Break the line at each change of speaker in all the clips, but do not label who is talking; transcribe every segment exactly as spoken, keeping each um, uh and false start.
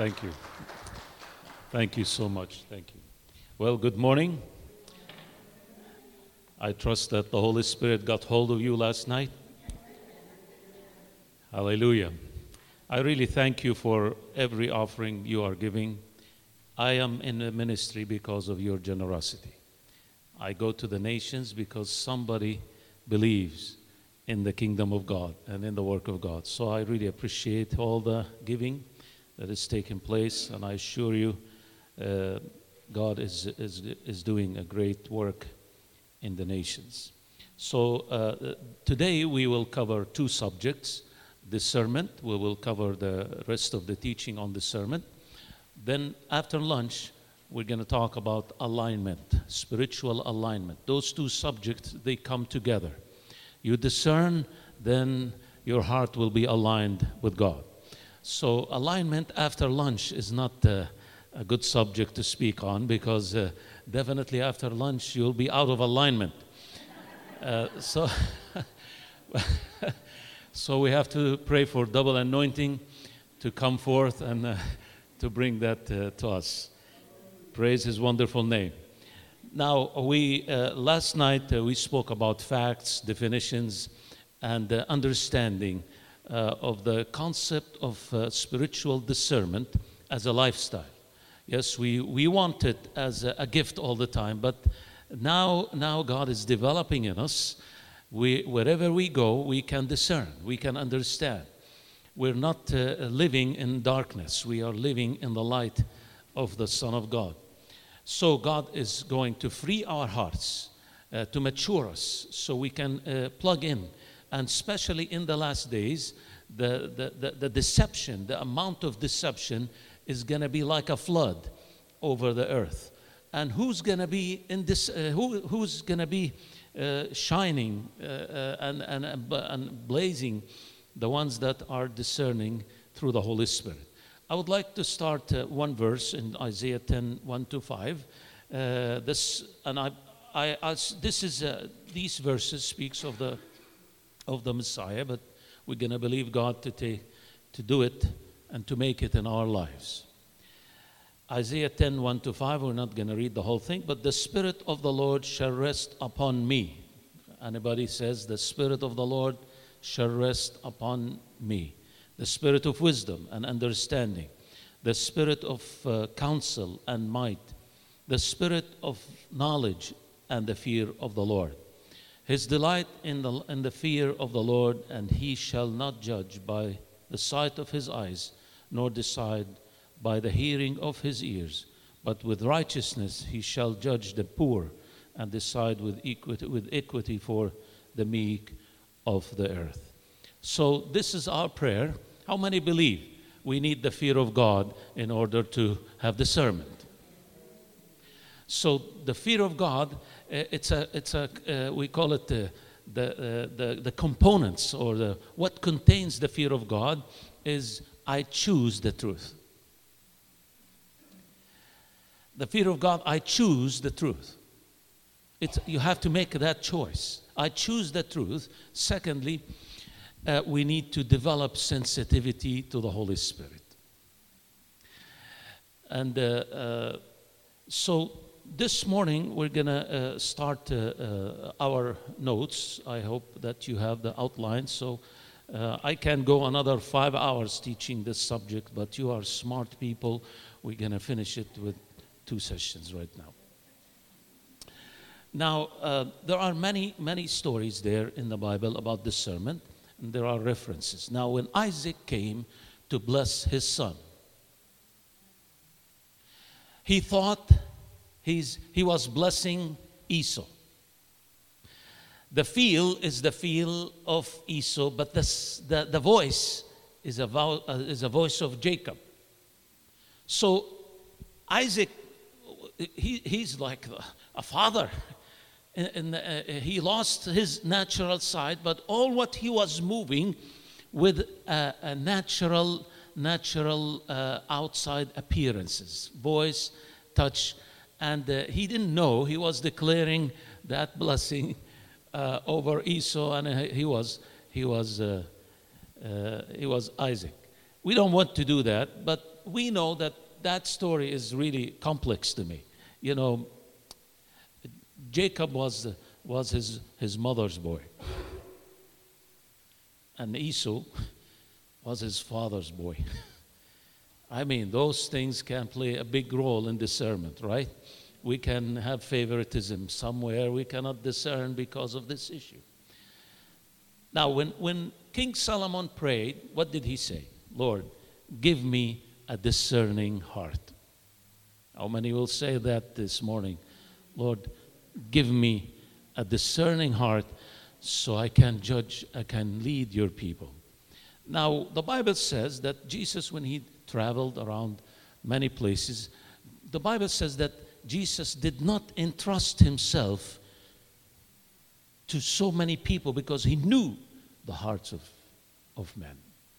Thank you. Thank you so much. Thank you. Well, good morning. I trust that the Holy Spirit got hold of you last night. Hallelujah. I really thank you for every offering you are giving. I am in the ministry because of your generosity. I go to the nations because somebody believes in the kingdom of God and in the work of God. So I really appreciate all the giving that is taking place, and I assure you uh, God is, is, is doing a great work in the nations. So uh, today we will cover two subjects. Discernment, we will cover the rest of the teaching on discernment. Then after lunch, we're going to talk about alignment, spiritual alignment. Those two subjects, they come together. You discern, then your heart will be aligned with God. So alignment after lunch is not uh, a good subject to speak on, because uh, definitely after lunch you'll be out of alignment. Uh, so, so we have to pray for double anointing to come forth and uh, to bring that uh, to us. Praise His wonderful name. Now, we uh, last night uh, we spoke about facts, definitions, and uh, understanding uh, of the concept of uh, spiritual discernment as a lifestyle. Yes, we, we want it as a, a gift all the time, but now, now God is developing in us. We, wherever we go, we can discern, we can understand. We're not uh, living in darkness. We are living in the light of the Son of God. So God is going to free our hearts, uh, to mature us, so we can uh, plug in. And especially in the last days, the, the, the, the deception, the amount of deception is going to be like a flood over the earth. And who's going to be in this? Uh, who, who's going to be uh, shining uh, uh, and, and, and blazing? The ones that are discerning through the Holy Spirit. I would like to start uh, one verse in Isaiah ten, one to five. Uh, this and I, I, I this is uh, these verses speaks of the of the Messiah, but we're going to believe God to take to do it and to make it in our lives. Isaiah ten, one to five. We're not going to read the whole thing, but the Spirit of the Lord shall rest upon me. Anybody says the Spirit of the Lord shall rest upon me. The spirit of wisdom and understanding, the spirit of uh, counsel and might, the spirit of knowledge and the fear of the Lord. His delight in the, in the fear of the Lord, and he shall not judge by the sight of his eyes, nor decide by the hearing of his ears, but with righteousness he shall judge the poor, and decide with equity, with equity for the meek of the earth. So this is our prayer. How many believe we need the fear of God in order to have discernment? So the fear of God, it's a, it's a, uh, we call it the, the, uh, the, the components, or the, what contains the fear of God is I choose the truth. The fear of God, I choose the truth. It's, you have to make that choice. I choose the truth. Secondly, Uh, we need to develop sensitivity to the Holy Spirit. And uh, uh, so this morning we're going to uh, start uh, uh, our notes. I hope that you have the outline. So uh, I can go another five hours teaching this subject, but you are smart people. We're going to finish it with two sessions right now. Now, uh, there are many, many stories there in the Bible about discernment. There are references. Now, when Isaac came to bless his son, he thought he's, he was blessing Esau. The feel is the feel of Esau, but this, the, the voice is a, vo- uh, is a voice of Jacob. So Isaac, he, he's like a father. And uh, he lost his natural side, but all what he was moving with a, a natural, natural uh, outside appearances, voice, touch, and uh, he didn't know he was declaring that blessing uh, over Esau, and he was he was uh, uh, he was Isaac. We don't want to do that, but we know that that story is really complex to me. You know, Jacob was, was his, his mother's boy. And Esau was his father's boy. I mean, those things can play a big role in discernment, right? We can have favoritism somewhere we cannot discern because of this issue. Now, when, when King Solomon prayed, what did he say? Lord, give me a discerning heart. How many will say that this morning? Lord, give me a discerning heart so I can judge, I can lead your people. Now, the Bible says that Jesus, when he traveled around many places, the Bible says that Jesus did not entrust himself to so many people because he knew the hearts of, of men.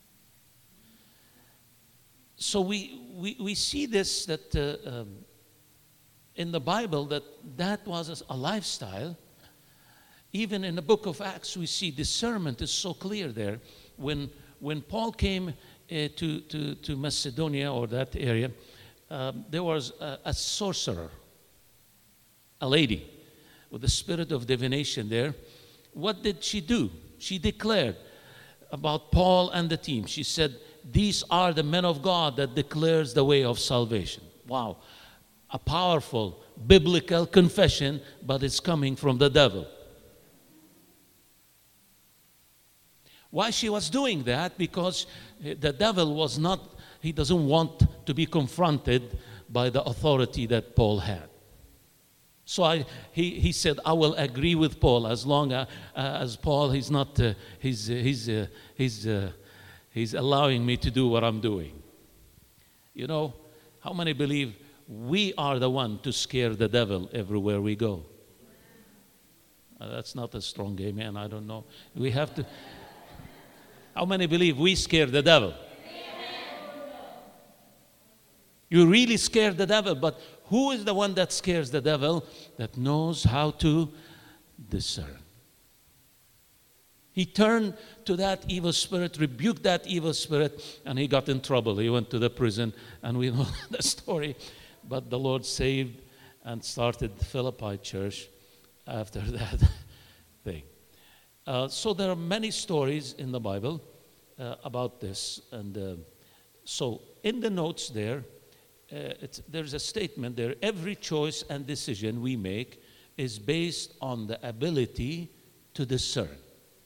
So we, we, we see this, that uh, um, in the Bible, that that was a lifestyle. Even in the book of Acts, we see discernment is so clear there. When, when Paul came uh, to, to, to Macedonia or that area, um, there was a, a sorcerer, a lady with the spirit of divination there. What did she do? She declared about Paul and the team. She said, these are the men of God that declares the way of salvation. Wow. A powerful biblical confession, but it's coming from the devil. Why she was doing that? Because the devil was not, he doesn't want to be confronted by the authority that Paul had. So I, he, he said, I will agree with Paul as long as, uh, as Paul, he's not, uh, he's, uh, he's, uh, he's, uh, he's allowing me to do what I'm doing. You know, how many believe we are the one to scare the devil everywhere we go? Uh, that's not a strong amen, I don't know. We have to... How many believe we scare the devil? You really scare the devil, but who is the one that scares the devil? That knows how to discern. He turned to that evil spirit, rebuked that evil spirit, and he got in trouble. He went to the prison, and we know the story. But the Lord saved and started the Philippi church after that thing. Uh, so there are many stories in the Bible uh, about this. And uh, so in the notes there, uh, it's, there's a statement there. Every choice and decision we make is based on the ability to discern.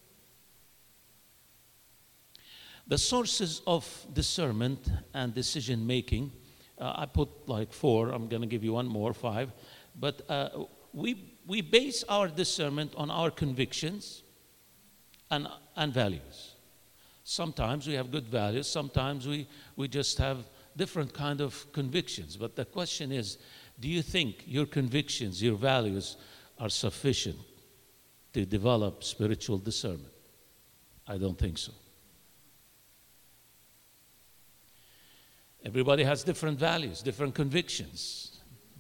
The sources of discernment and decision making, uh, I put like four. I'm going to give you one more, five. But uh, we, we base our discernment on our convictions And, and values. Sometimes we have good values, sometimes we, we just have different kind of convictions. But the question is, do you think your convictions, your values are sufficient to develop spiritual discernment? I don't think so. Everybody has different values, different convictions.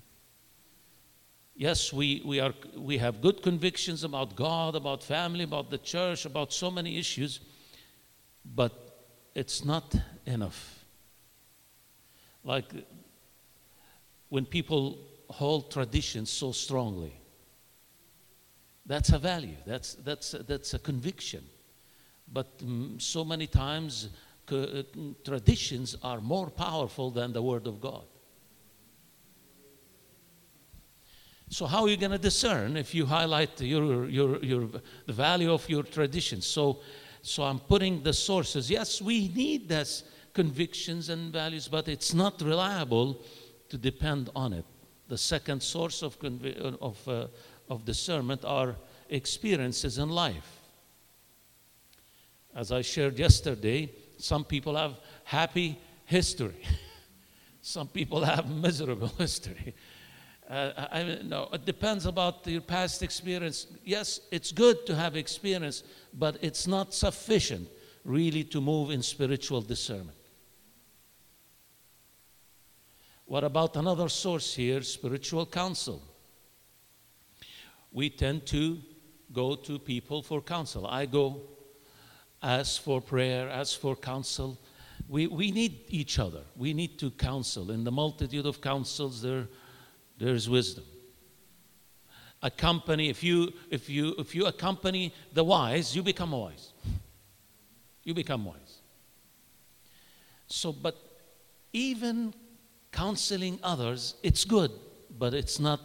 Yes, we, we, are, we have good convictions about God, about family, about the church, about so many issues, but it's not enough. Like when people hold traditions so strongly, that's a value, that's, that's, that's a conviction. But um, so many times, uh, traditions are more powerful than the Word of God. So how are you going to discern if you highlight your, your, your, the value of your traditions? So, so I'm putting the sources. Yes, we need these convictions and values, but it's not reliable to depend on it. The second source of, convi- of, uh, of discernment are experiences in life. As I shared yesterday, some people have happy history. Some people have miserable history. Uh, I know it depends about your past experience. Yes, it's good to have experience, but it's not sufficient really to move in spiritual discernment. What about another source here? Spiritual counsel. We tend to go to people for counsel. I go, ask for prayer, ask for counsel. We, we need each other. We need to counsel. In the multitude of counsels, there, there's wisdom. Accompany, if you, if, you, if you accompany the wise, you become wise. You become wise. So, but even counseling others, it's good, but it's not,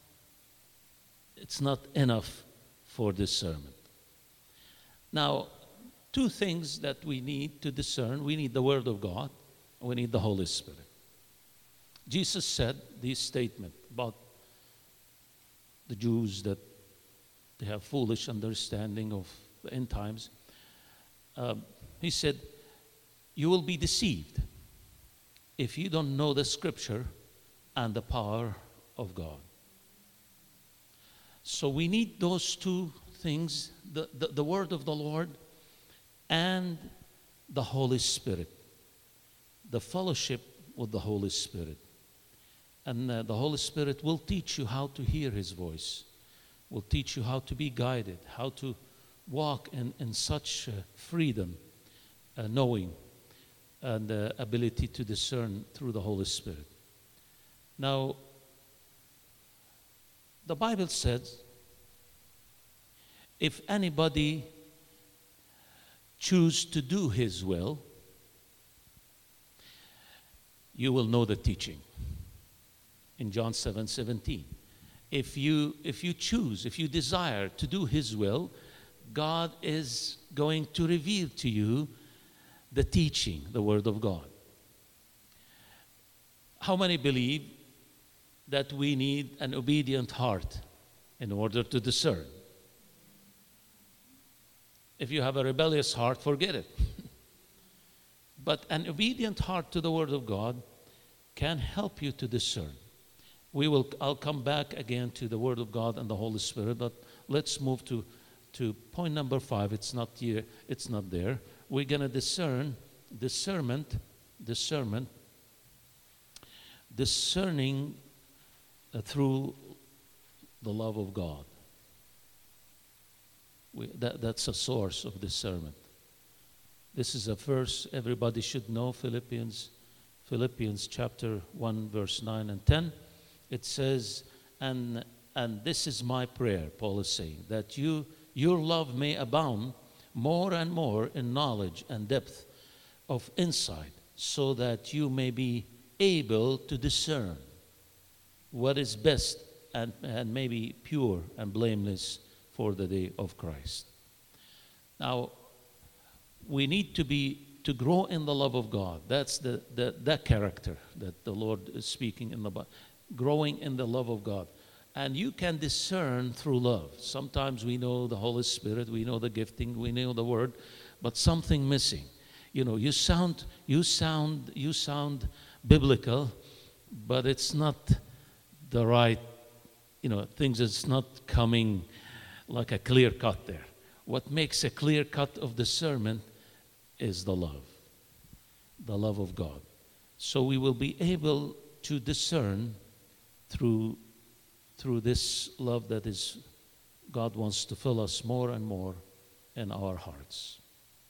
it's not enough for discernment. Now, two things that we need to discern. We need the Word of God. We need the Holy Spirit. Jesus said this statement about the Jews that they have foolish understanding of the end times. Um, he said, you will be deceived if you don't know the Scripture and the power of God. So we need those two things, the, the, the Word of the Lord and the Holy Spirit, the fellowship with the Holy Spirit. And uh, the Holy Spirit will teach you how to hear His voice, will teach you how to be guided, how to walk in, in such uh, freedom, uh, knowing, and uh, ability to discern through the Holy Spirit. Now, the Bible says, if anybody choose to do His will, you will know the teaching. In John seven seventeen, if you if you choose, if you desire to do His will, God is going to reveal to you the teaching, the Word of God. How many believe that we need an obedient heart in order to discern? If you have a rebellious heart, forget it. But an obedient heart to the Word of God can help you to discern. We will. I'll come back again to the Word of God and the Holy Spirit, but let's move to, to point number five. It's not here. It's not there. We're going to discern, discernment, discernment, discerning uh, through the love of God. We, that, that's a source of discernment. This is a verse everybody should know, Philippians, Philippians chapter one, verse nine and ten. It says, and, and this is my prayer, Paul is saying, that you, your love may abound more and more in knowledge and depth of insight, so that you may be able to discern what is best and, and may be pure and blameless for the day of Christ. Now, we need to be to grow in the love of God. That's the, the that character that the Lord is speaking in the Bible. Growing in the love of God. And you can discern through love. Sometimes we know the Holy Spirit, we know the gifting, we know the Word, but something missing. You know, you sound, you sound, you sound biblical, but it's not the right, you know, things it's not coming like a clear cut there. What makes a clear cut of discernment is the love, the love of God. So we will be able to discern through through this love that is God wants to fill us more and more in our hearts.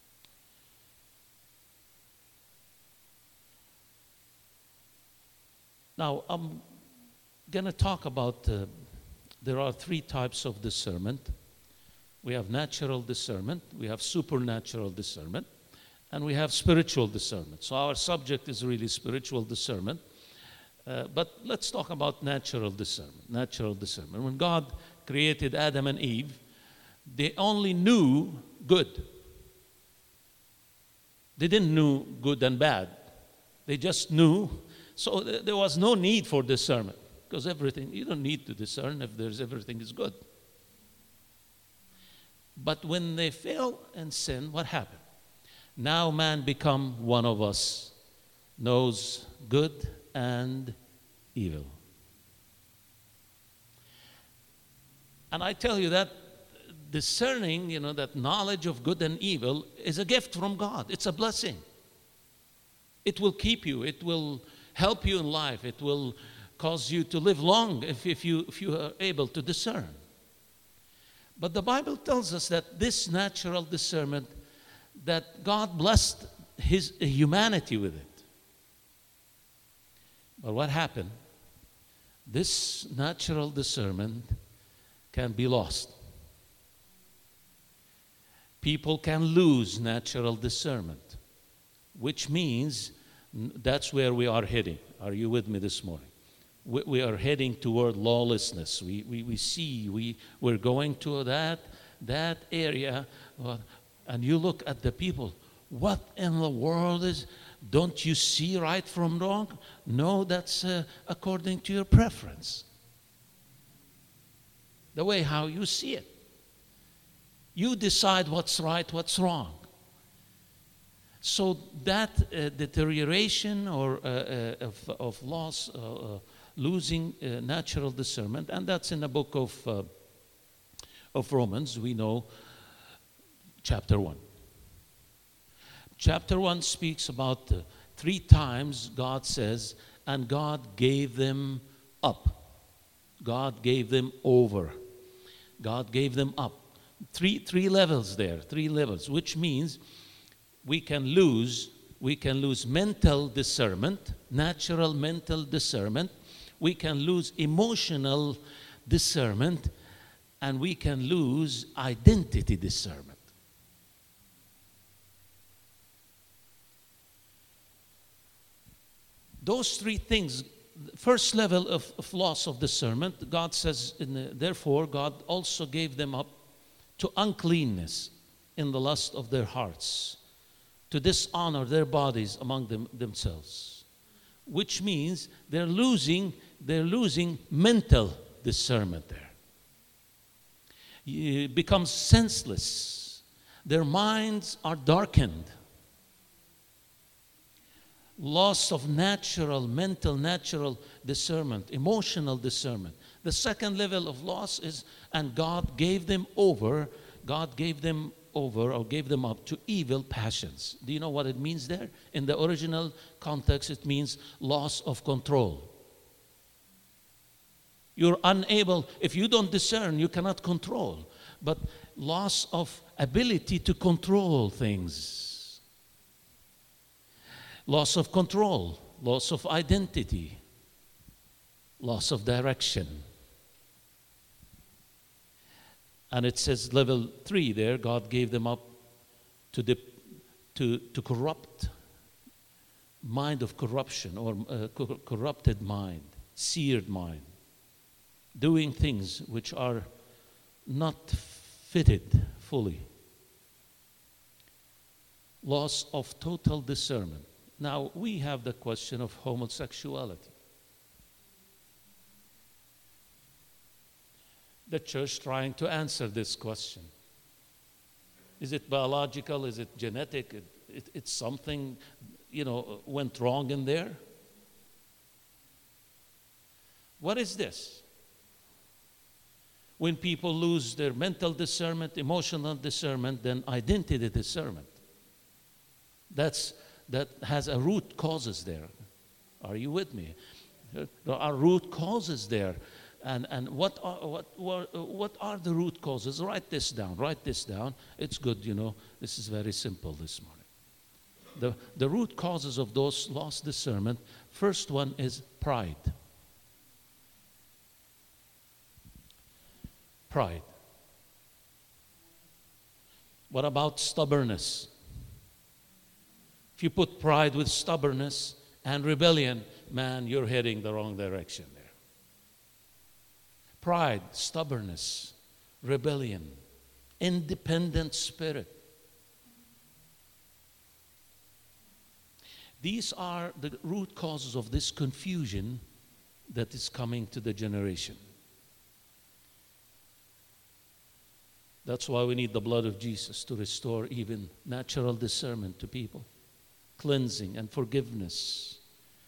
Now, I'm going to talk about, uh, there are three types of discernment. We have natural discernment, we have supernatural discernment, and we have spiritual discernment. So our subject is really spiritual discernment. Uh, but let's talk about natural discernment. Natural discernment. When God created Adam and Eve, they only knew good. They didn't know good and bad. They just knew. So th- there was no need for discernment, because everything, you don't need to discern if there's everything is good. But when they fell and sinned, what happened? Now man become one of us, knows good and evil. And I tell you that discerning, you know, that knowledge of good and evil is a gift from God. It's a blessing. It will keep you. It will help you in life. It will cause you to live long if, if, you, if you are able to discern. But the Bible tells us that this natural discernment, that God blessed his humanity with it. But what happened? This natural discernment can be lost. People can lose natural discernment, which means that's where we are heading. Are you with me this morning? We, we are heading toward lawlessness. We, we, we see, we, we're going to that, that area, uh, and you look at the people. What in the world is, don't you see right from wrong? No, that's uh, according to your preference. The way how you see it. You decide what's right, what's wrong. So that uh, deterioration or uh, uh, of, of loss, uh, uh, losing uh, natural discernment, and that's in the book of, uh, of Romans, we know, chapter one. Chapter one speaks about uh, three times God says, and God gave them up. God gave them over. God gave them up. Three, three levels there, three levels, which means we can lose, we can lose mental discernment, natural mental discernment. We can lose emotional discernment, and we can lose identity discernment. Those three things, first level of, of loss of discernment, God says, in the, therefore, God also gave them up to uncleanness in the lust of their hearts, to dishonor their bodies among them, themselves, which means they're losing, they're losing mental discernment there. It becomes senseless. Their minds are darkened. Loss of natural, mental, natural discernment, emotional discernment. The second level of loss is, and God gave them over, God gave them over or gave them up to evil passions. Do you know what it means there? In the original context, it means loss of control. You're unable, if you don't discern, you cannot control. But loss of ability to control things. Loss of control, loss of identity, loss of direction. And it says level three there, God gave them up to the to, to corrupt mind of corruption or uh, co- corrupted mind, seared mind, doing things which are not fitted fully. Loss of total discernment. Now, we have the question of homosexuality. The church trying to answer this question. Is it biological? Is it genetic? It, it, it's something, you know, went wrong in there? What is this? When people lose their mental discernment, emotional discernment, then identity discernment. That's that has a root causes there. Are you with me? There are root causes there. And, and what, are, what, what, what are the root causes? Write this down. Write this down. It's good, you know. This is very simple this morning. The, the root causes of those lost discernment, first one is pride. Pride. What about stubbornness? If you put pride with stubbornness and rebellion, man, you're heading the wrong direction there. Pride, stubbornness, rebellion, independent spirit. These are the root causes of this confusion that is coming to the generation. That's why we need the blood of Jesus to restore even natural discernment to people. Cleansing and forgiveness.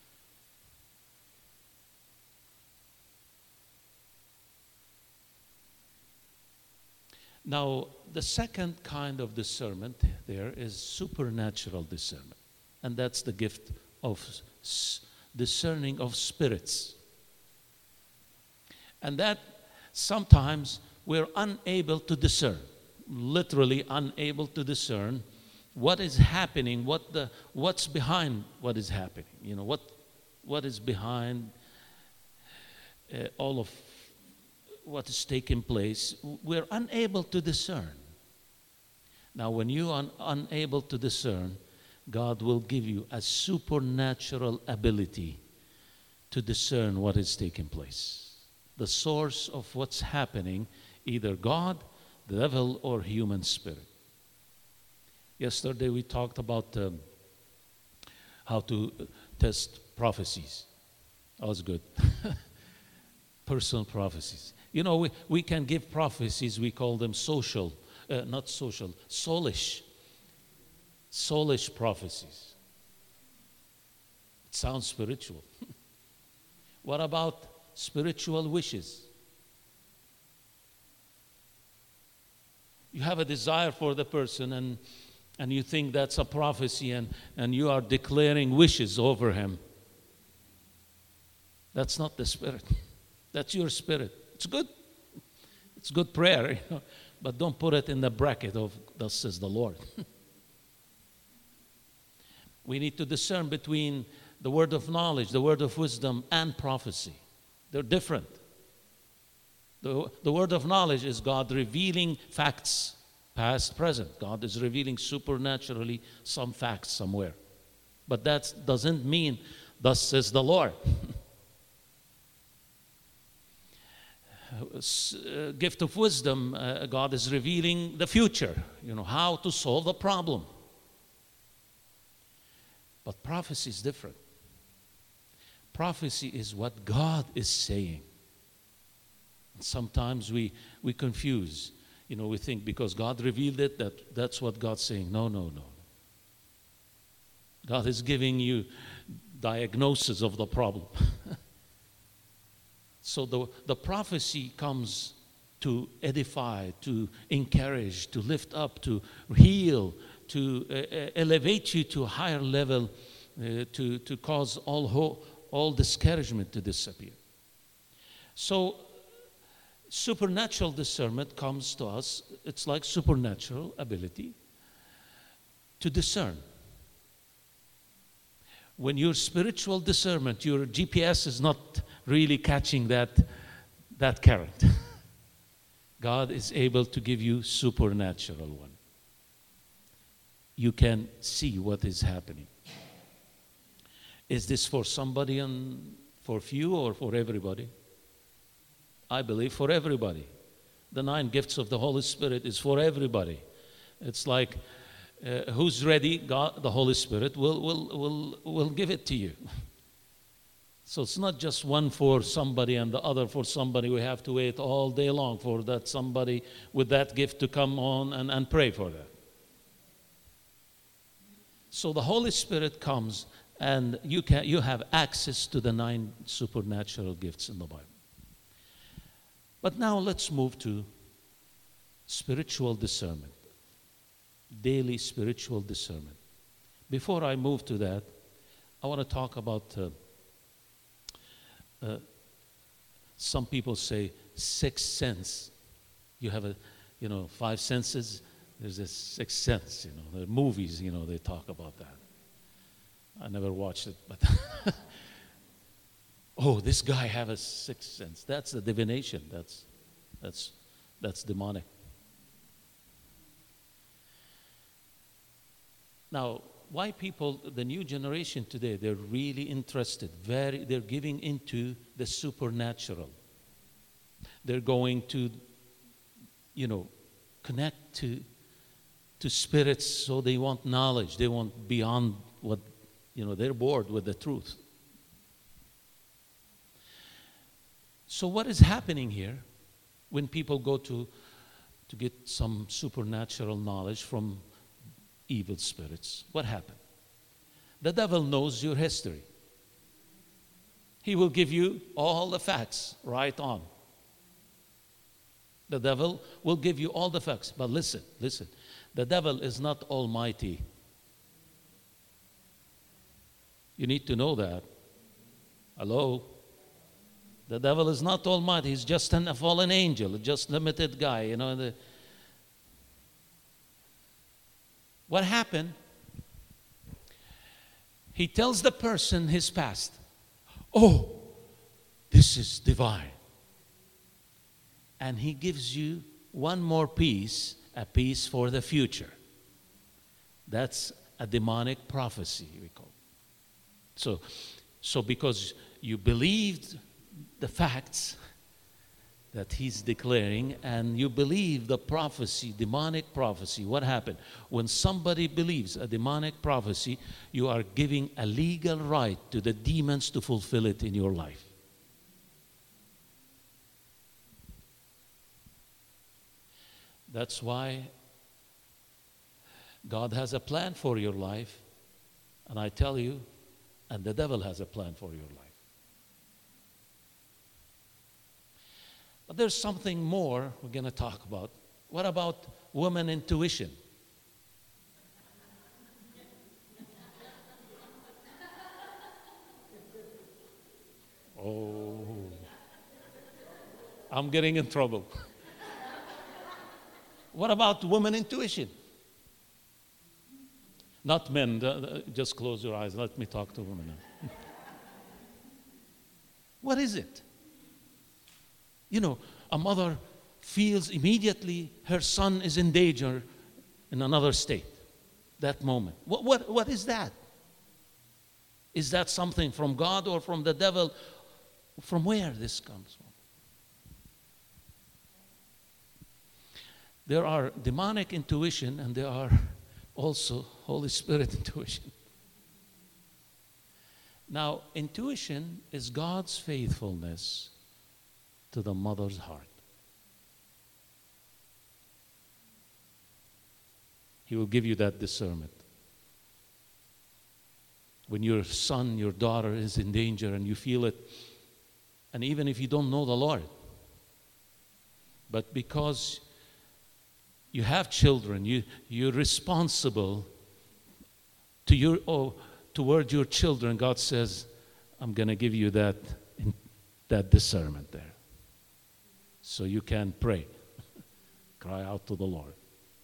Now, the second kind of discernment there is supernatural discernment. And that's the gift of s- discerning of spirits. And that sometimes we're unable to discern, literally unable to discern what is happening, what the what's behind what is happening. You know, what what is behind uh, all of what is taking place. We're unable to discern. Now, when you are unable to discern, God will give you a supernatural ability to discern what is taking place. The source of what's happening, either God, the devil, or human spirit. Yesterday we talked about um, how to test prophecies. That was good. Personal prophecies. You know, we, we can give prophecies, we call them social, uh, not social, soulish. Soulish prophecies. It sounds spiritual. What about spiritual wishes? You have a desire for the person, and and you think that's a prophecy, and, and you are declaring wishes over him. That's not the spirit. That's your spirit. It's good. It's good prayer, you know, but don't put it in the bracket of thus says the Lord. We need to discern between the word of knowledge, the word of wisdom, and prophecy. They're different. The, the word of knowledge is God revealing facts, past, present. God is revealing supernaturally some facts somewhere. But that doesn't mean, thus says the Lord. uh, gift of wisdom, uh, God is revealing the future, you know, how to solve the problem. But prophecy is different. Prophecy is what God is saying. And sometimes we, we confuse. You know, we think because God revealed it, that that's what God's saying. No, no, no. God is giving you diagnosis of the problem. So the, the prophecy comes to edify, to encourage, to lift up, to heal, to uh, elevate you to a higher level, uh, to, to cause all hope, all discouragement to disappear. So supernatural discernment comes to us. It's like supernatural ability to discern. When your spiritual discernment, your G P S is not really catching that, that current. God is able to give you supernatural one. You can see what is happening. Is this for somebody and for few or for everybody? I believe for everybody. The nine gifts of the Holy Spirit is for everybody. It's like uh, who's ready? God, the Holy Spirit will will will will give it to you. So it's not just one for somebody and the other for somebody. We have to wait all day long for that somebody with that gift to come on and, and pray for that. So the Holy Spirit comes and you can you have access to the nine supernatural gifts in the Bible. But now let's move to spiritual discernment, daily spiritual discernment. Before I move to that, I want to talk about, uh, uh, some people say sixth sense. You have a, you know, five senses. There's a sixth sense, you know. The movies, you know, they talk about that. I never watched it, but oh, this guy have a sixth sense. That's a divination. That's that's that's demonic. Now, why people, the new generation today, they're really interested, very they're giving into the supernatural. They're going to, you know, connect to to spirits, so they want knowledge. They want beyond what, you know, they're bored with the truth. So what is happening here when people go to, to get some supernatural knowledge from evil spirits? What happened? The devil knows your history. He will give you all the facts right on. The devil will give you all the facts. But listen, listen. The devil is not almighty. You need to know that. Hello? The devil is not almighty. He's just an, a fallen angel, just limited guy. You know, the, What happened? He tells the person his past. Oh, this is divine. And he gives you one more piece, a piece for the future. That's a demonic prophecy, we call it. So, so because you believed the facts that he's declaring, and you believe the prophecy, demonic prophecy, what happened? When somebody believes a demonic prophecy, you are giving a legal right to the demons to fulfill it in your life. That's why God has a plan for your life, and I tell you, and the devil has a plan for your life. But there's something more we're going to talk about. What about woman intuition? Oh, I'm getting in trouble. What about woman intuition? Not men. Just close your eyes. Let me talk to women now. What is it? You know, a mother feels immediately her son is in danger in another state. That moment. What, what, what is that? Is that something from God or from the devil? From where this comes from? There are demonic intuition and there are also Holy Spirit intuition. Now, intuition is God's faithfulness to the mother's heart. He will give you that discernment. When your son, your daughter is in danger and you feel it, and even if you don't know the Lord, but because you have children, you, you're responsible to your, oh, toward your children. God says, I'm going to give you that, that discernment there. So you can pray, cry out to the Lord.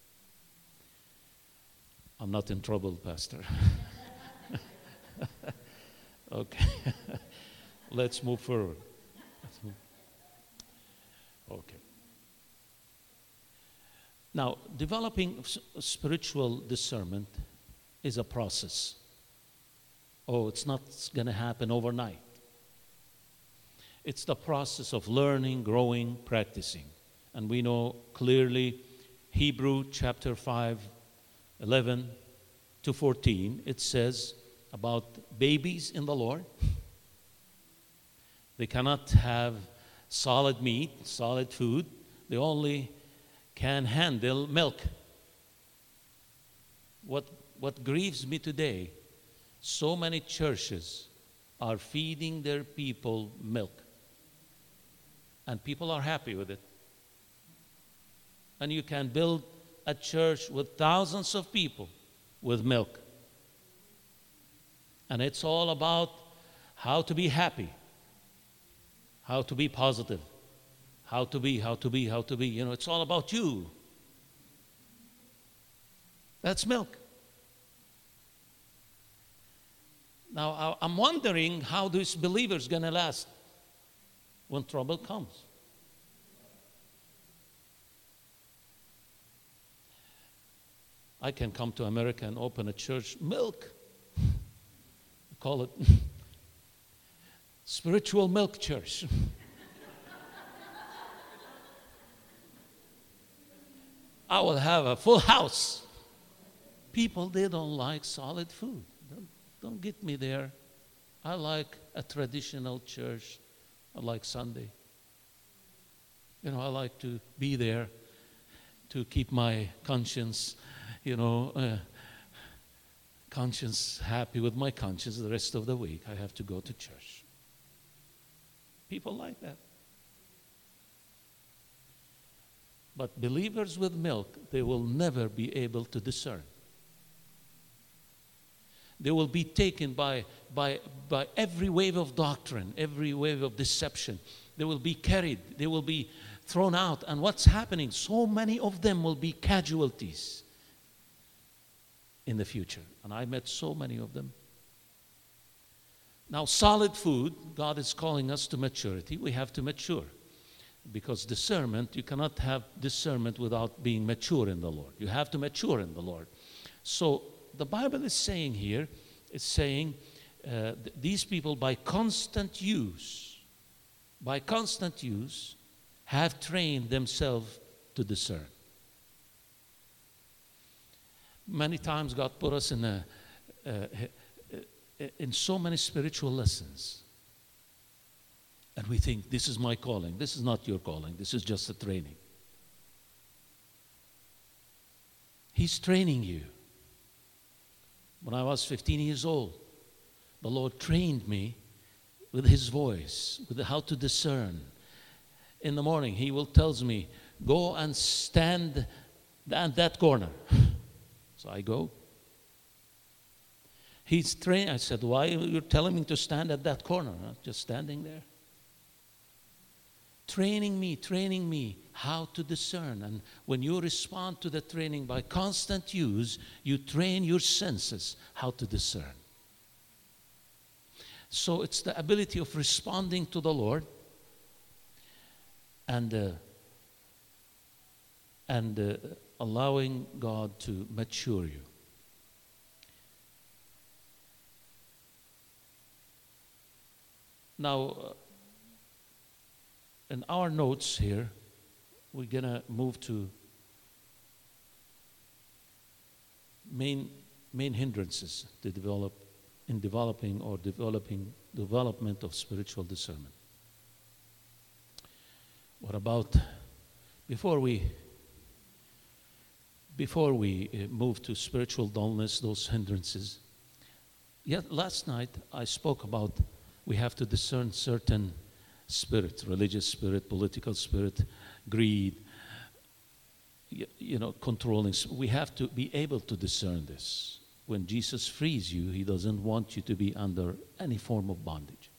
I'm not in trouble, Pastor. Okay. Let's move forward. Let's move. Okay. Now, developing spiritual discernment is a process. Oh, it's not going to happen overnight. It's the process of learning, growing, practicing. And we know clearly Hebrew chapter five, eleven to fourteen, it says about babies in the Lord. They cannot have solid meat, solid food. They only can handle milk. What, what grieves me today, so many churches are feeding their people milk. And people are happy with it. And you can build a church with thousands of people with milk. And it's all about how to be happy, how to be positive. How to be, how to be, how to be. You know, it's all about you. That's milk. Now, I'm wondering how these believers going to last when trouble comes. I can come to America and open a church, milk. Call it spiritual milk church. I will have a full house. People, they don't like solid food. Don't, don't get me there. I like a traditional church. I like Sunday. You know, I like to be there to keep my conscience, you know, uh, conscience happy with my conscience the rest of the week. I have to go to church. People like that. But believers with milk, they will never be able to discern. They will be taken by, by, by every wave of doctrine, every wave of deception. They will be carried. They will be thrown out. And what's happening? So many of them will be casualties. in the future. And I met so many of them. Now, solid food, God is calling us to maturity. We have to mature. Because discernment, you cannot have discernment without being mature in the Lord. You have to mature in the Lord. So the Bible is saying here, it's saying uh, th- these people by constant use, by constant use, have trained themselves to discern. Many times God put us in a, uh, in so many spiritual lessons. And we think, this is my calling. This is not your calling. This is just a training. He's training you. When I was fifteen years old, the Lord trained me with His voice, with how to discern. In the morning, He will tells me, go and stand at that corner. So I go. He's trained. I said, why are you telling me to stand at that corner? Huh? Just standing there. Training me, training me how to discern. And when you respond to the training by constant use, you train your senses how to discern. So it's the ability of responding to the Lord and uh, and uh, allowing God to mature you. Now, uh, in our notes here, we're going to move to main main hindrances to develop in developing or developing development of spiritual discernment. What about before we before we uh, move to spiritual dullness, those hindrances? Yet last night I spoke about we have to discern certain spirit, religious spirit, political spirit, greed, you, you know, controlling. We have to be able to discern this. When Jesus frees you, He doesn't want you to be under any form of bondage.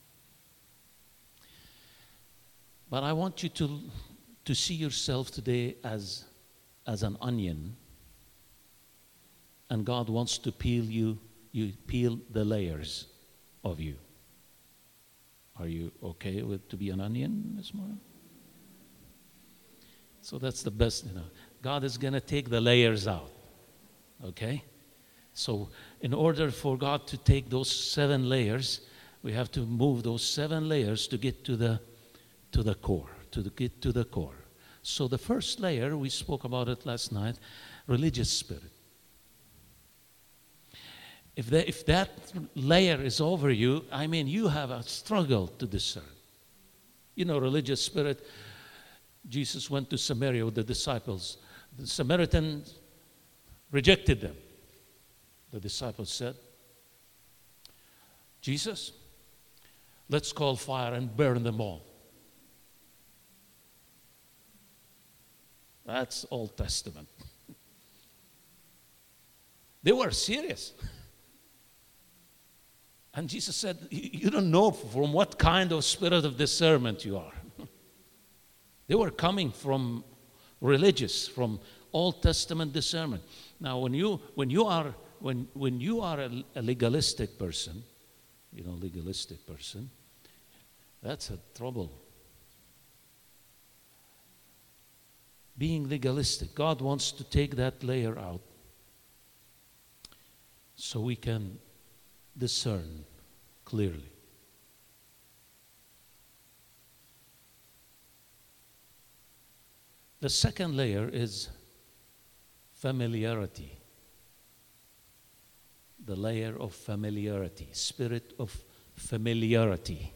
But I want you to, to see yourself today as, as an onion, and God wants to peel you, you peel the layers of you. Are you okay with to be an onion this morning? So that's the best, you know. God is going to take the layers out, okay? So in order for God to take those seven layers, we have to move those seven layers to get to the to the core, to the, get to the core. So the first layer, we spoke about it last night, religious spirit. If that, if that layer is over you, I mean, you have a struggle to discern. You know, religious spirit, Jesus went to Samaria with the disciples. The Samaritans rejected them. The disciples said, Jesus, let's call fire and burn them all. That's Old Testament. They were serious. And Jesus said, you don't know from what kind of spirit of discernment you are. They were coming from religious, from Old Testament discernment. Now, when you when you are when when you are a, a legalistic person, you know, legalistic person, that's a trouble. Being legalistic, God wants to take that layer out so we can discern clearly. The second layer is familiarity. The layer of familiarity, spirit of familiarity.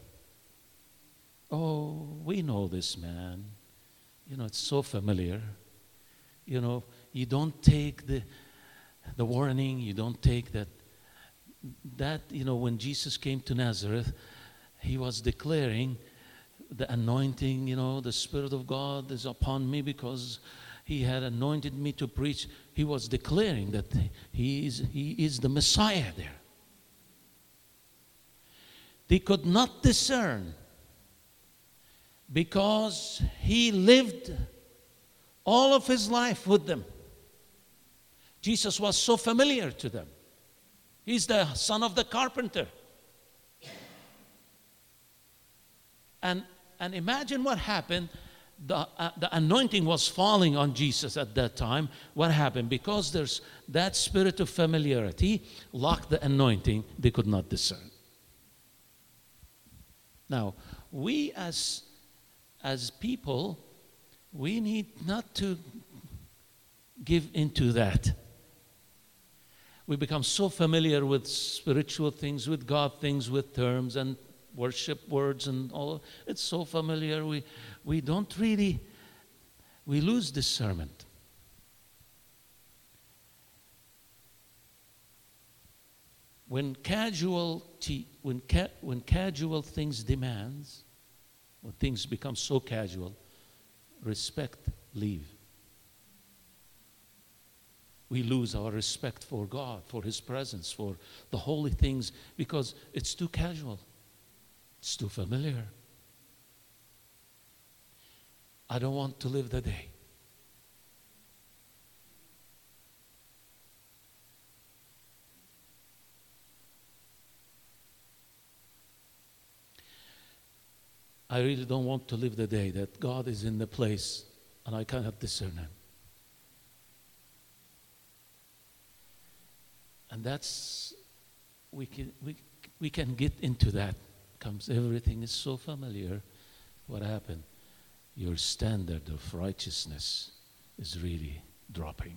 Oh, we know this, man. You know, it's so familiar. You know, you don't take the the warning, you don't take that that, you know, when Jesus came to Nazareth, He was declaring the anointing, you know, the Spirit of God is upon me because He had anointed me to preach. He was declaring that He is, he is the Messiah there. They could not discern because He lived all of His life with them. Jesus was so familiar to them. He's the son of the carpenter. And, and imagine what happened. The, uh, the anointing was falling on Jesus at that time. What happened? Because there's that spirit of familiarity locked the anointing, they could not discern. Now, we as, as people, we need not to give into that. We become so familiar with spiritual things, with God things, with terms and worship words and all. It's so familiar. We, we don't really, we lose discernment. When casual, when, ca- when casual things demands, when things become so casual, respect leave. We lose our respect for God, for His presence, for the holy things, because it's too casual. It's too familiar. I don't want to live the day. I really don't want to live the day that God is in the place and I cannot discern Him. And that's, we can, we, we can get into that. Comes, everything is so familiar. What happened? Your standard of righteousness is really dropping.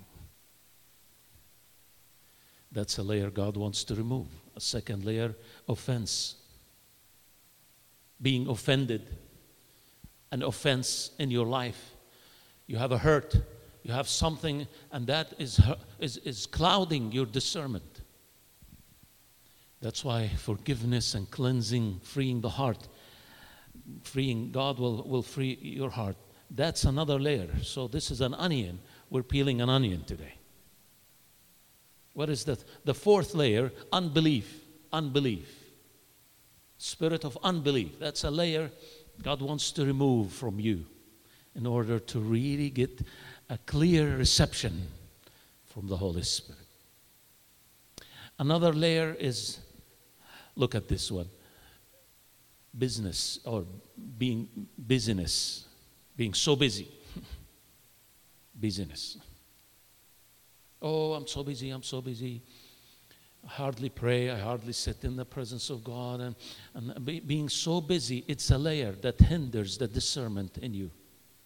That's a layer God wants to remove. A second layer, offense. Being offended. An offense in your life. You have a hurt. You have something, and that is, is, is clouding your discernment. That's why forgiveness and cleansing, freeing the heart, freeing God will, will free your heart. That's another layer. So this is an onion. We're peeling an onion today. What is that? The fourth layer, unbelief. Unbelief. Spirit of unbelief. That's a layer God wants to remove from you in order to really get a clear reception from the Holy Spirit. Another layer is, look at this one, business or being busyness, being so busy. Busyness. Oh, I'm so busy, I'm so busy. I hardly pray, I hardly sit in the presence of God. And, and be, being so busy, it's a layer that hinders the discernment in you.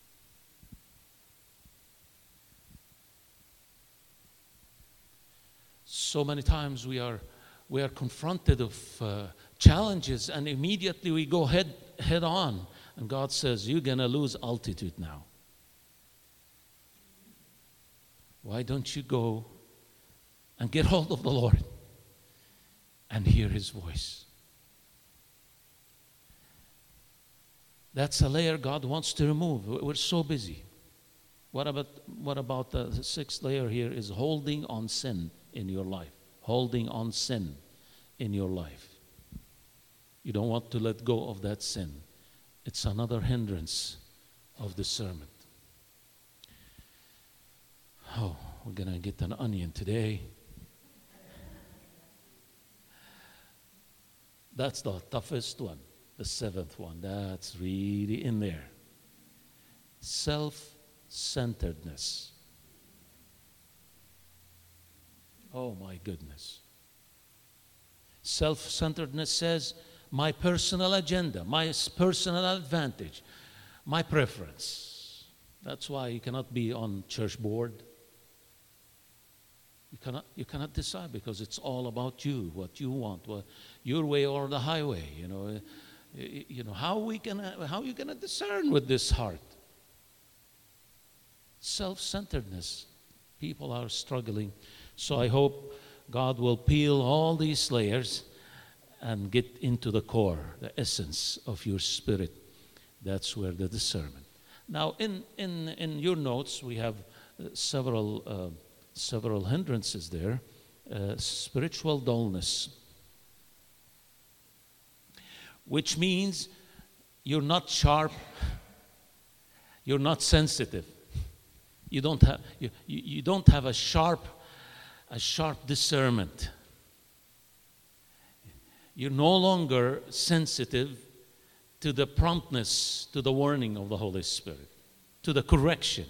So many times we are we are confronted of uh, challenges, and immediately we go head head on, and God says, "You're gonna lose altitude now. Why don't you go and get hold of the Lord and hear His voice?" That's a layer God wants to remove. We're so busy. What about what about the sixth layer here is holding on sin in your life. Holding on sin in your life. You don't want to let go of that sin. It's another hindrance of discernment. Oh, we're going to get an onion today. That's the toughest one. The seventh one. That's really in there. Self-centeredness. Oh my goodness. Self-centeredness says my personal agenda, my personal advantage, my preference. That's why you cannot be on church board. You cannot, you cannot decide because it's all about you, what you want, what, your way or the highway. You know, you know how we can, how you gonna discern with this heart? Self-centeredness. People are struggling. So I hope God will peel all these layers and get into the core, the essence of your spirit. That's where the discernment. Now, in in, in your notes, we have uh, several uh, several hindrances there. Uh, spiritual dullness, which means you're not sharp, you're not sensitive. You don't have you, you, you don't have a sharp a sharp discernment. You're no longer sensitive to the promptness, to the warning of the Holy Spirit, to the correction.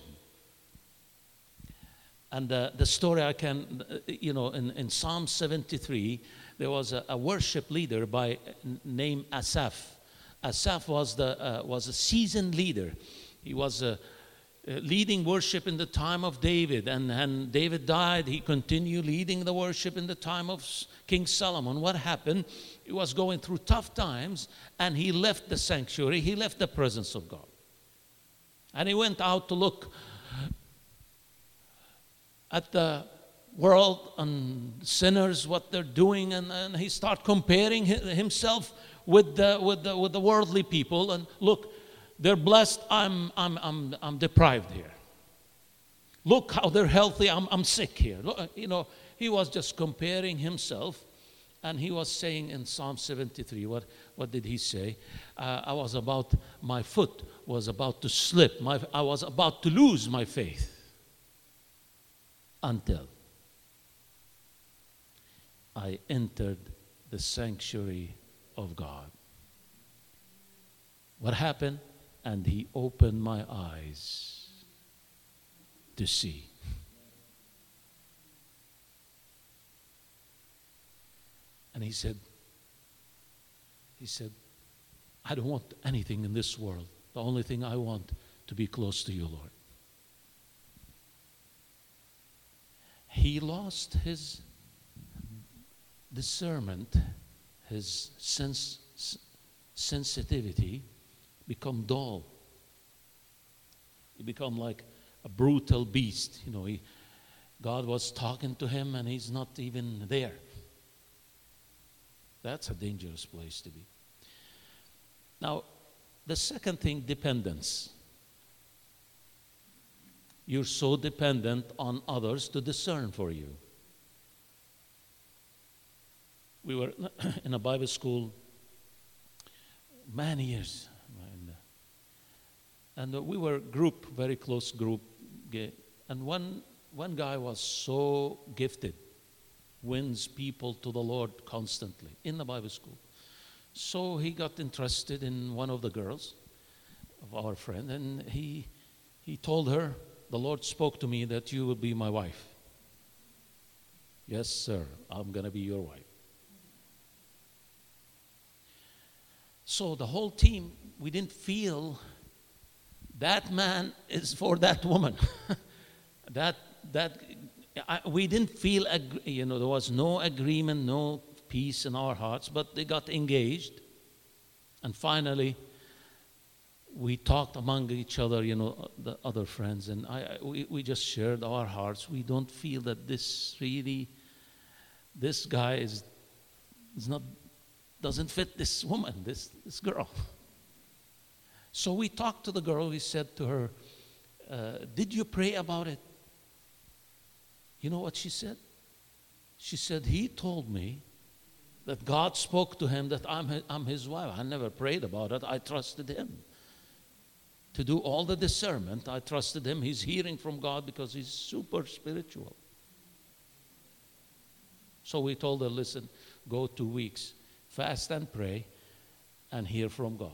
And uh, the story I can, uh, you know, in, in Psalm seventy-three, there was a, a worship leader by name Asaph. Asaph was the uh, was a seasoned leader. He was uh, uh, leading worship in the time of David, and and David died. He continued leading the worship in the time of King Solomon. What happened? He was going through tough times, and he left the sanctuary. He left the presence of God, and he went out to look at the world and sinners, what they're doing, and, and he started comparing himself with the with the with the worldly people. And look, they're blessed. I'm I'm I'm I'm deprived here. Look how they're healthy. I'm I'm sick here. Look, you know, he was just comparing himself, and he was saying in Psalm seventy-three, what what did he say? Uh, I was about my foot was about to slip. My I was about to lose my faith. Until I entered the sanctuary of God. What happened? And he opened my eyes to see. And he said, he said, I don't want anything in this world. The only thing I want to be close to you, Lord. He lost his discernment, his sense, sensitivity, become dull. He become like a brutal beast. You know, he, God was talking to him and he's not even there. That's a dangerous place to be. Now, the second thing, dependence. You're so dependent on others to discern for you. We were in a Bible school many years, and we were a group, very close group, and one one guy was so gifted, wins people to the Lord constantly in the Bible school. So he got interested in one of the girls of our friend, and he he told her, the Lord spoke to me that you will be my wife. Yes, sir, I'm going to be your wife. So the whole team, we didn't feel that man is for that woman. that that I, we didn't feel, you know, there was no agreement, no peace in our hearts, but they got engaged. And finally, we talked among each other, you know, the other friends, and I, we, we just shared our hearts. We don't feel that this really, this guy is, is not, doesn't fit this woman, this, this girl. So we talked to the girl. We said to her, uh, did you pray about it? You know what she said? She said, he told me that God spoke to him that I'm his, I'm his wife. I never prayed about it. I trusted him. To do all the discernment, I trusted him. He's hearing from God because he's super spiritual. So we told her, listen, go two weeks, fast and pray, and hear from God.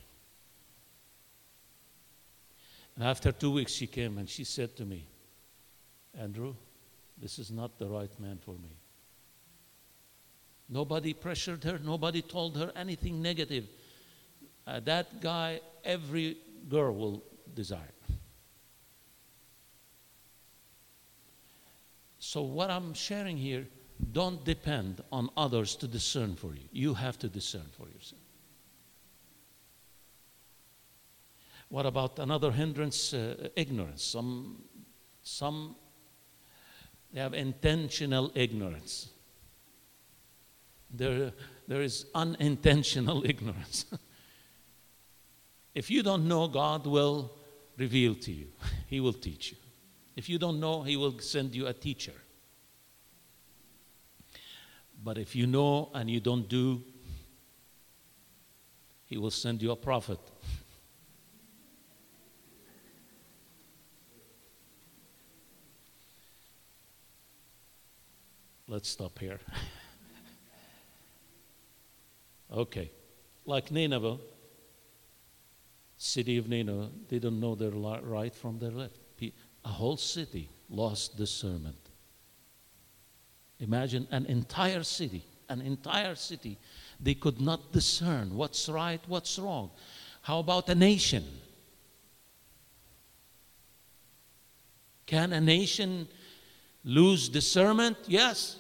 And after two weeks, she came and she said to me, Andrew, this is not the right man for me. Nobody pressured her. Nobody told her anything negative. Uh, that guy, every girl will desire. So what I'm sharing here, don't depend on others to discern for you. You have to discern for yourself. What about another hindrance? Uh, ignorance. Some, some, they have intentional ignorance. There, there is unintentional ignorance. If you don't know, God will reveal to you. He will teach you. If you don't know, He will send you a teacher. But if you know and you don't do, He will send you a prophet. let's stop here. Okay. Like Nineveh, city of Nineveh, they don't know their right from their left. A whole city lost discernment. Imagine an entire city, an entire city. They could not discern what's right, what's wrong. How about a nation? Can a nation lose discernment? Yes.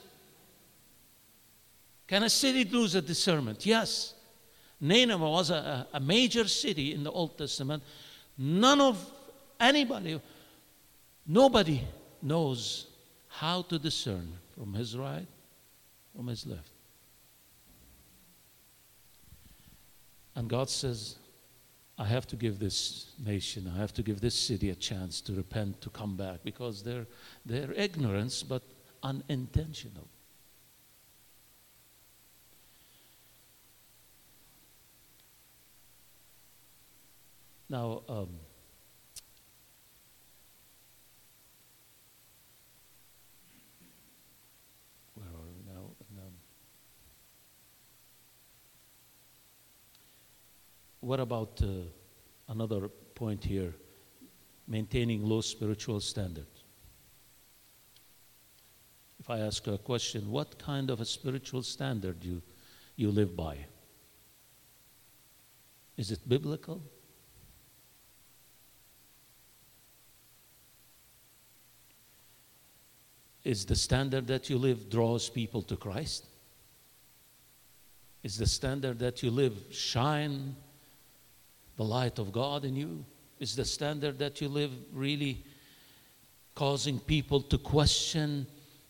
Can a city lose a discernment? Yes. Nineveh was a, a major city in the Old Testament. None of anybody, nobody knows how to discern from his right, from his left. And God says, I have to give this nation, I have to give this city a chance to repent, to come back, because they're, they're ignorance, but unintentional. Now, um, where are we now? Um, what about uh, another point here? Maintaining low spiritual standards. If I ask a question, what kind of a spiritual standard you you live by? Is it biblical? Is the standard that you live draws people to Christ? Is the standard that you live shine the light of God in you? Is the standard that you live really causing people to question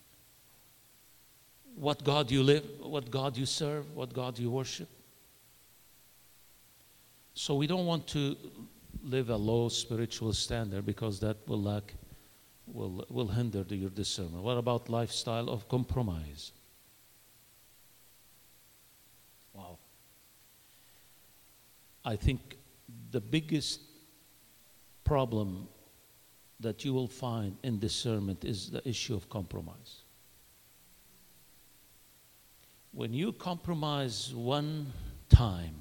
what God you live, what God you serve, what God you worship? So we don't want to live a low spiritual standard, because that will lack Will, will hinder the, your discernment. What about lifestyle of compromise? Wow. I think the biggest problem that you will find in discernment is the issue of compromise. When you compromise one time,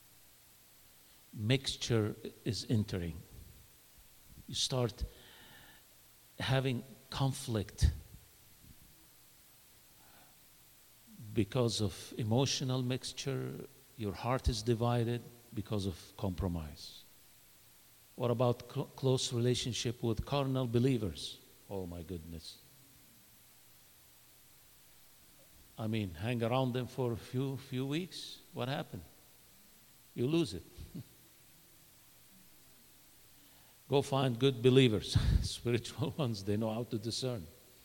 mixture is entering. You start having conflict because of emotional mixture. Your heart is divided because of compromise. What about cl- close relationship with carnal believers? Oh my goodness. I mean, hang around them for a few few weeks, what happened? You lose it. Go find good believers, spiritual ones, they know how to discern.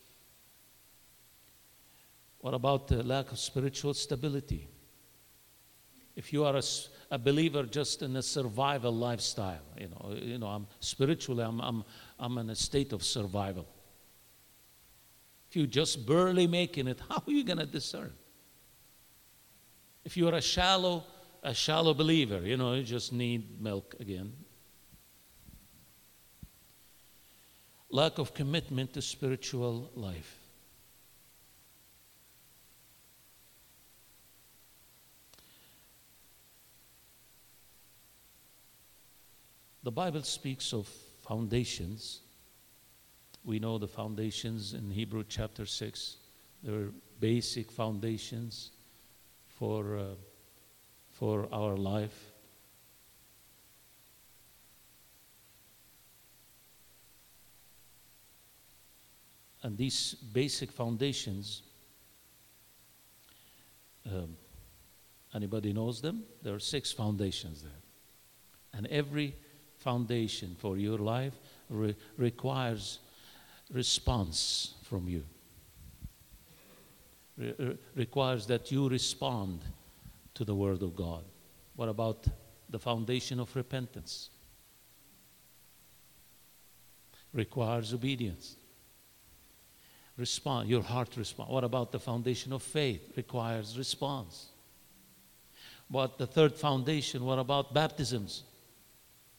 What about the lack of spiritual stability? If you are a, a believer just in a survival lifestyle, you know, you know, I'm spiritually, I'm, I'm, I'm in a state of survival. If you just barely making it, how are you going to discern? If you are a shallow, a shallow believer, you know, you just need milk again. Lack of commitment to spiritual life. The Bible speaks of foundations. We know the foundations in Hebrew chapter six. There are basic foundations for, uh, for our life. And these basic foundations, um, anybody knows them? There are six foundations there. And every foundation for your life re- requires response from you. Re- re- requires that you respond to the Word of God. What about the foundation of repentance? Requires obedience. Respond, your heart respond. What about the foundation of faith? Requires response. What the third foundation? What about baptisms?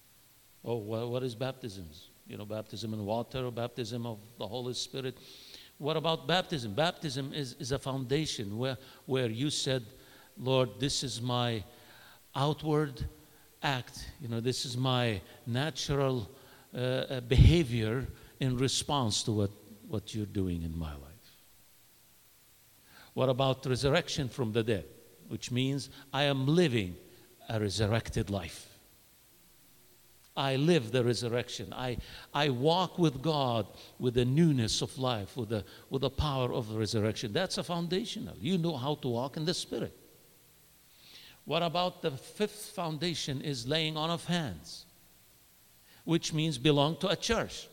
Oh, well, what is baptisms? You know, baptism in water or baptism of the Holy Spirit. What about baptism? Baptism is, is a foundation where, where you said, Lord, this is my outward act. You know, this is my natural uh, behavior in response to what, what you're doing in my life. What about resurrection from the dead? Which means I am living a resurrected life. I live the resurrection. I, I walk with God with the newness of life, with the, with the power of the resurrection. That's a foundational. You know how to walk in the Spirit. What about the fifth foundation is laying on of hands, which means belong to a church,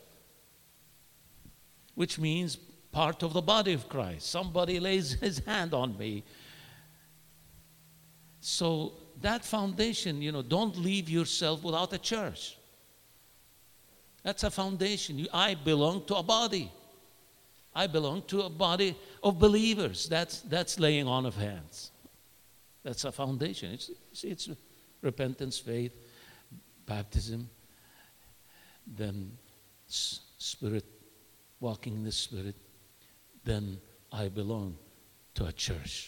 which means part of the body of Christ. Somebody lays his hand on me. So that foundation, you know, don't leave yourself without a church. That's a foundation. You, I belong to a body. I belong to a body of believers. That's, that's laying on of hands. That's a foundation. It's, it's, it's repentance, faith, baptism, then spirit, walking in the Spirit. Then I belong to a church.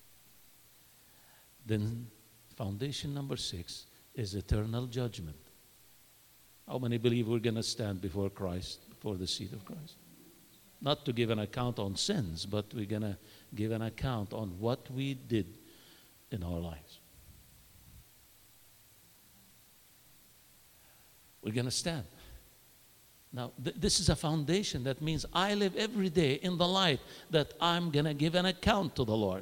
Then foundation number six is eternal judgment. How many believe we're going to stand before Christ, before the seat of Christ? Not to give an account on sins, but we're going to give an account on what we did in our lives. We're going to stand. Now, th- this is a foundation. That means I live every day in the light that I'm going to give an account to the Lord,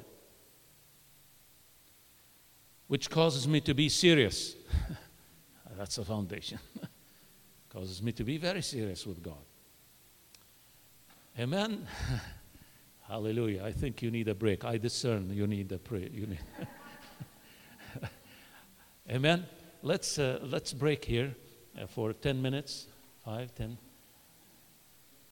which causes me to be serious. That's a foundation. Causes me to be very serious with God. Amen. Hallelujah. I think you need a break. I discern you need a prayer. You need. Amen. Let's uh, let's break here uh, for ten minutes. Five, ten.